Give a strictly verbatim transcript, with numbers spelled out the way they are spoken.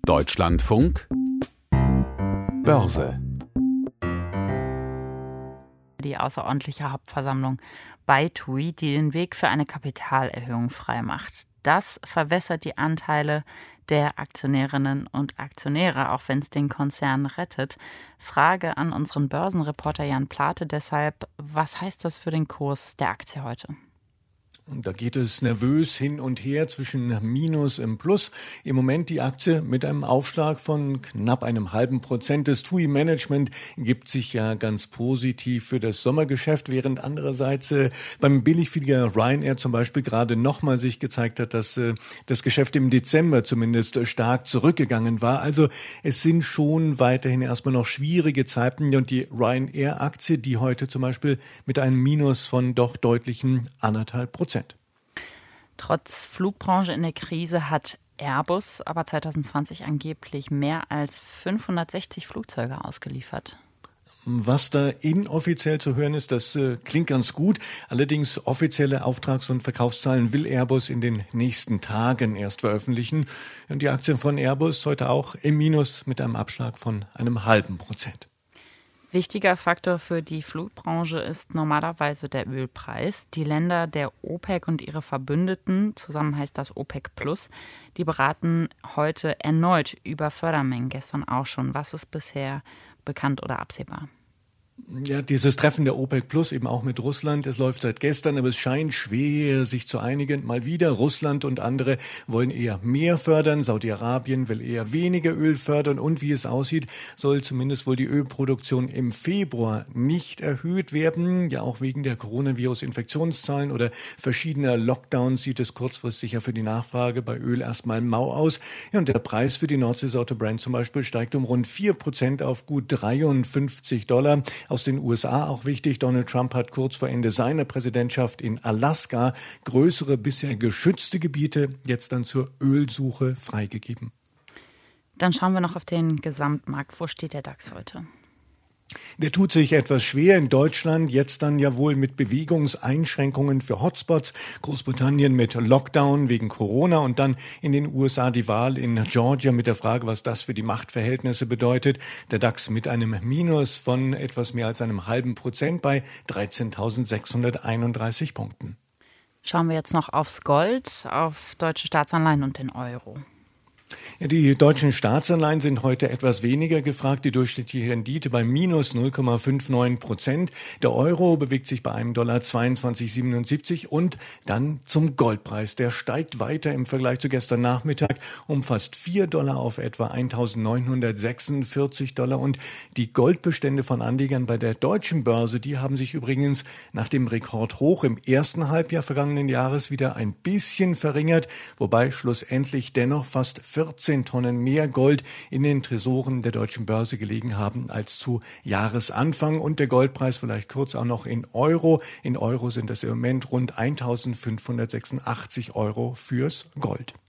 Deutschlandfunk Börse. Die außerordentliche Hauptversammlung bei T U I, die den Weg für eine Kapitalerhöhung freimacht. Das verwässert die Anteile der Aktionärinnen und Aktionäre, auch wenn es den Konzern rettet. Frage an unseren Börsenreporter Jan Plate deshalb, was heißt das für den Kurs der Aktie heute? Und da geht es nervös hin und her zwischen Minus im Plus. Im Moment die Aktie mit einem Aufschlag von knapp einem halben Prozent. Das T U I-Management gibt sich ja ganz positiv für das Sommergeschäft, während andererseits äh, beim Billigflieger Ryanair zum Beispiel gerade nochmal sich gezeigt hat, dass äh, das Geschäft im Dezember zumindest äh, stark zurückgegangen war. Also es sind schon weiterhin erstmal noch schwierige Zeiten und die Ryanair-Aktie, die heute zum Beispiel mit einem Minus von doch deutlichen anderthalb Prozent. Trotz Flugbranche in der Krise hat Airbus aber zwanzig zwanzig angeblich mehr als fünfhundertsechzig Flugzeuge ausgeliefert. Was da inoffiziell zu hören ist, das äh, klingt ganz gut. Allerdings offizielle Auftrags- und Verkaufszahlen will Airbus in den nächsten Tagen erst veröffentlichen. Und die Aktie von Airbus heute auch im Minus mit einem Abschlag von einem halben Prozent. Wichtiger Faktor für die Flugbranche ist normalerweise der Ölpreis. Die Länder der OPEC und ihre Verbündeten, zusammen heißt das OPEC Plus, die beraten heute erneut über Fördermengen, gestern auch schon. Was ist bisher bekannt oder absehbar? Ja, dieses Treffen der OPEC Plus eben auch mit Russland, es läuft seit gestern, aber es scheint schwer, sich zu einigen. Mal wieder, Russland und andere wollen eher mehr fördern, Saudi-Arabien will eher weniger Öl fördern und wie es aussieht, soll zumindest wohl die Ölproduktion im Februar nicht erhöht werden. Ja, auch wegen der Coronavirus-Infektionszahlen oder verschiedener Lockdowns sieht es kurzfristig ja für die Nachfrage bei Öl erstmal mau aus. Ja, und der Preis für die Nordseesorte Brent zum Beispiel steigt um rund vier Prozent auf gut dreiundfünfzig Dollar. Aus den U S A auch wichtig, Donald Trump hat kurz vor Ende seiner Präsidentschaft in Alaska größere, bisher geschützte Gebiete jetzt dann zur Ölsuche freigegeben. Dann schauen wir noch auf den Gesamtmarkt. Wo steht der DAX heute? Der tut sich etwas schwer in Deutschland, jetzt dann ja wohl mit Bewegungseinschränkungen für Hotspots, Großbritannien mit Lockdown wegen Corona und dann in den U S A die Wahl in Georgia mit der Frage, was das für die Machtverhältnisse bedeutet. Der DAX mit einem Minus von etwas mehr als einem halben Prozent bei dreizehntausendsechshunderteinunddreißig Punkten. Schauen wir jetzt noch aufs Gold, auf deutsche Staatsanleihen und den Euro. Ja, die deutschen Staatsanleihen sind heute etwas weniger gefragt. Die durchschnittliche Rendite bei minus null Komma neunundfünfzig Prozent. Der Euro bewegt sich bei einem Dollar zweiundzwanzig Komma siebenundsiebzig und dann zum Goldpreis. Der steigt weiter im Vergleich zu gestern Nachmittag um fast vier Dollar auf etwa eintausendneunhundertsechsundvierzig Dollar. Und die Goldbestände von Anlegern bei der deutschen Börse, die haben sich übrigens nach dem Rekordhoch im ersten Halbjahr vergangenen Jahres wieder ein bisschen verringert, wobei schlussendlich dennoch fast vierzehn Tonnen mehr Gold in den Tresoren der deutschen Börse gelegen haben als zu Jahresanfang. Und der Goldpreis vielleicht kurz auch noch in Euro. In Euro sind das im Moment rund eintausendfünfhundertsechsundachtzig Euro fürs Gold.